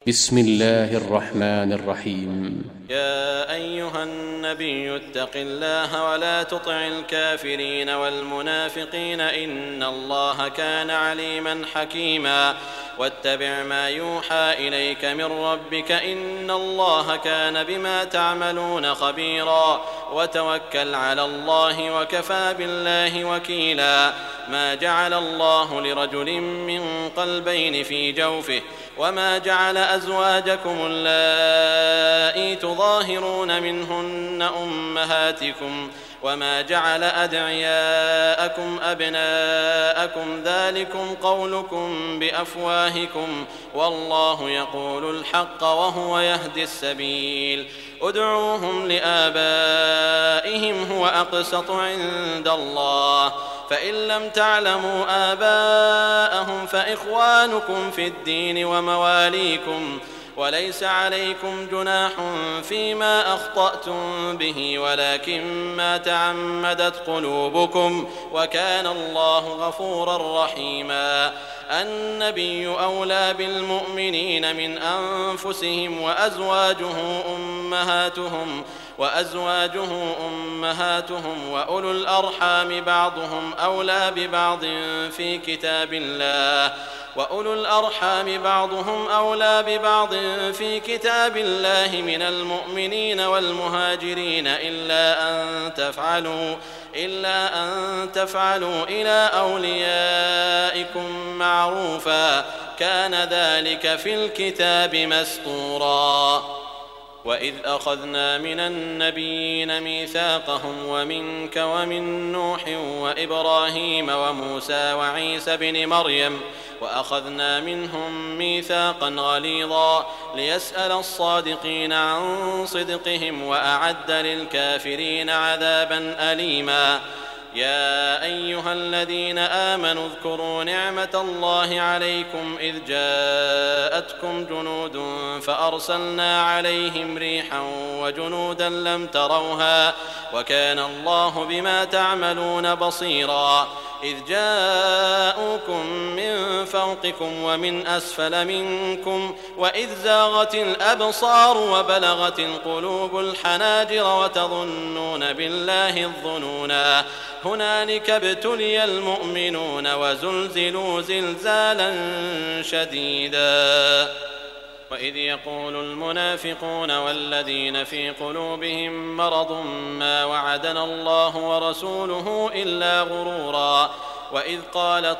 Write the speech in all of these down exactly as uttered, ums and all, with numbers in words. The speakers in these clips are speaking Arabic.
بسم الله الرحمن الرحيم. يا أيها النبي اتق الله ولا تطع الكافرين والمنافقين إن الله كان عليما حكيما واتبع ما يوحى إليك من ربك إن الله كان بما تعملون خبيرا وتوكل على الله وكفى بالله وكيلا. ما جعل الله لرجل من قلبين في جوفه وما جعل أزواجكم اللائي تظاهرون منهن أمهاتكم وما جعل أدعياءكم أبناءكم ذلكم قولكم بأفواهكم والله يقول الحق وهو يهدي السبيل. ادعوهم لآبائهم هو أقسط عند الله فإن لم تعلموا آباءهم فإخوانكم في الدين ومواليكم وليس عليكم جناح فيما أخطأتم به ولكن ما تعمدت قلوبكم وكان الله غفورا رحيما. النبي أولى بالمؤمنين من أنفسهم وأزواجه أمهاتهم وأزواجه أمهاتهم وأولو الأرحام بعضهم أولى ببعض في كتاب الله وأولو الأرحام بعضهم أولى ببعض في كتاب الله من المؤمنين والمهاجرين إلا أن تفعلوا إلا أن تفعلوا إلى أوليائكم معروفا كان ذلك في الكتاب مسطورا. وإذ أخذنا من النبيين ميثاقهم ومنك ومن نوح وإبراهيم وموسى وعيسى بن مريم وأخذنا منهم ميثاقا غليظا ليسأل الصادقين عن صدقهم وأعد للكافرين عذابا أليما. يا أيها الذين آمنوا اذكروا نعمة الله عليكم إذ جاءتكم جنود فأرسلنا عليهم ريحا وجنودا لم تروها وكان الله بما تعملون بصيرا. إذ جاءوكم من فوقكم ومن أسفل منكم وإذ زاغت الأبصار وبلغت القلوب الحناجر وتظنون بالله الظنونا هنالك ابتلي المؤمنون وزلزلوا زلزالا شديدا. وإذ يقول المنافقون والذين في قلوبهم مرض ما وعدنا الله ورسوله إلا غرورا. وإذ قالت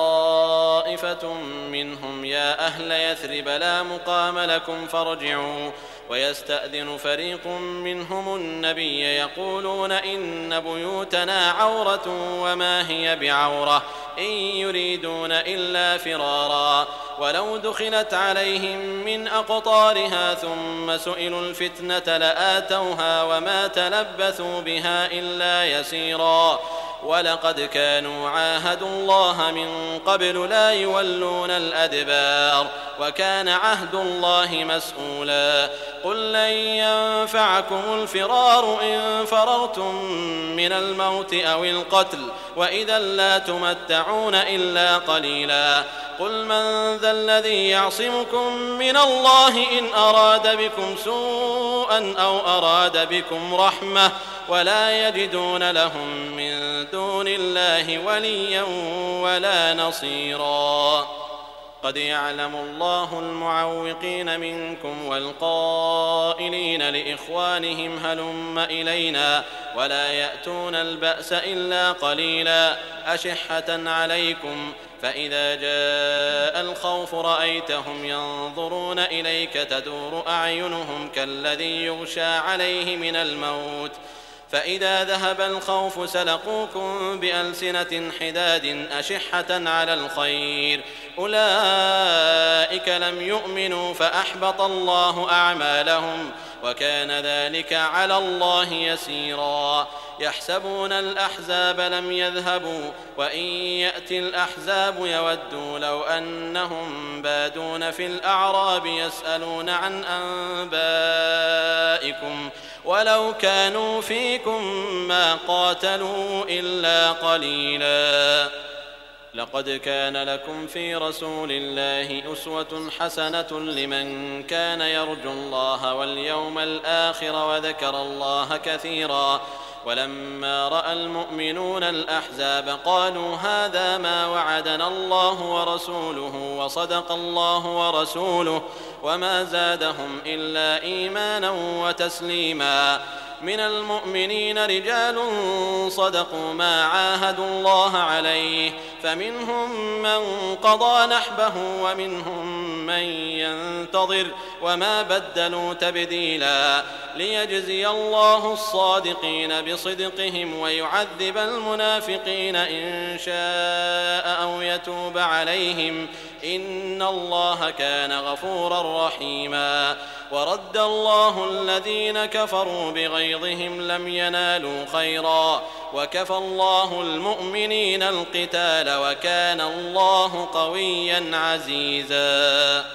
طائفة منهم يا أهل يثرب لا مقام لكم فارجعوا ويستأذن فريق منهم النبي يقولون إن بيوتنا عورة وما هي بعورة إن يريدون إلا فرارا ولو دخلت عليهم من أقطارها ثم سئلوا الفتنة لآتوها وما تلبثوا بها إلا يسيرا. ولقد كانوا عاهدوا الله من قبل لا يولون الأدبار وكان عهد الله مسؤولا. قل لن ينفعكم الفرار إن فررتم من الموت أو القتل وإذا لا تمتعون إلا قليلا. قل من ذا الذي يعصمكم من الله إن أراد بكم سوءا أو أراد بكم رحمة ولا يجدون لهم من دون الله وليا ولا نصيرا. قد يعلم الله المعوقين منكم والقائلين لإخوانهم هلم إلينا ولا يأتون البأس إلا قليلا أشحة عليكم فإذا جاء الخوف رأيتهم ينظرون إليك تدور أعينهم كالذي يغشى عليه من الموت فإذا ذهب الخوف سلقوكم بألسنة حداد أشحة على الخير أولئك لم يؤمنوا فأحبط الله أعمالهم وكان ذلك على الله يسيرا. يحسبون الأحزاب لم يذهبوا وإن يأتي الأحزاب يودوا لو أنهم بادون في الأعراب يسألون عن أنبائكم ولو كانوا فيكم ما قاتلوا إلا قليلا. لقد كان لكم في رسول الله أسوة حسنة لمن كان يرجو الله واليوم الآخر وذكر الله كثيرا. ولما رأى المؤمنون الأحزاب قالوا هذا ما وعدنا الله ورسوله وصدق الله ورسوله وما زادهم إلا إيمانا وتسليما. من المؤمنين رجال صدقوا ما عاهدوا الله عليه فمنهم من قضى نحبه ومنهم من ينتظر وما بدلوا تبديلا. ليجزي الله الصادقين بصدقهم ويعذب المنافقين إن شاء أو يتوب عليهم إن الله كان غفورا رحيما. ورد الله الذين كفروا بغيظهم لم ينالوا خيرا وكفى الله المؤمنين القتال وكان الله قويا عزيزا.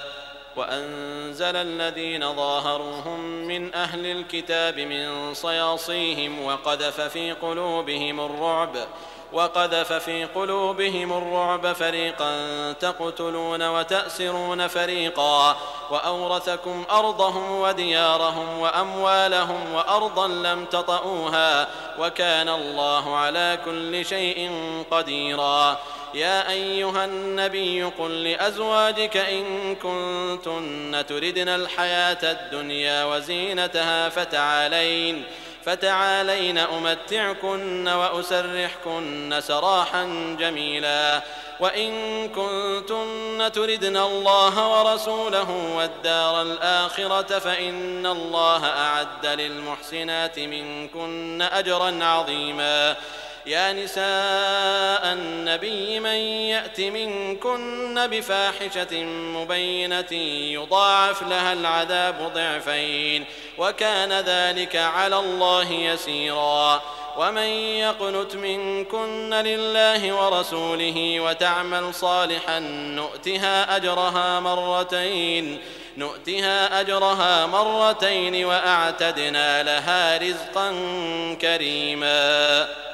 وأنزل الذين ظاهروهم من أهل الكتاب من صياصيهم وقذف في قلوبهم الرعب وقذف في قلوبهم الرعب فريقا تقتلون وتأسرون فريقا وأورثكم أرضهم وديارهم وأموالهم وأرضا لم تطئوها وكان الله على كل شيء قديرا. يا أيها النبي قل لأزواجك إن كنتن تردن الحياة الدنيا وزينتها فتعالين فتعالين أمتعكن وأسرحكن سراحا جميلا. وإن كنتن تردن الله ورسوله والدار الآخرة فإن الله أعد للمحسنات منكن أجرا عظيما. يا نساء النبي من يأت منكن بفاحشة مبينة يضاعف لها العذاب ضعفين وكان ذلك على الله يسيرا. ومن يقنت منكن لله ورسوله وتعمل صالحا نؤتها أجرها مرتين نؤتها أجرها مرتين وأعتدنا لها رزقا كريما.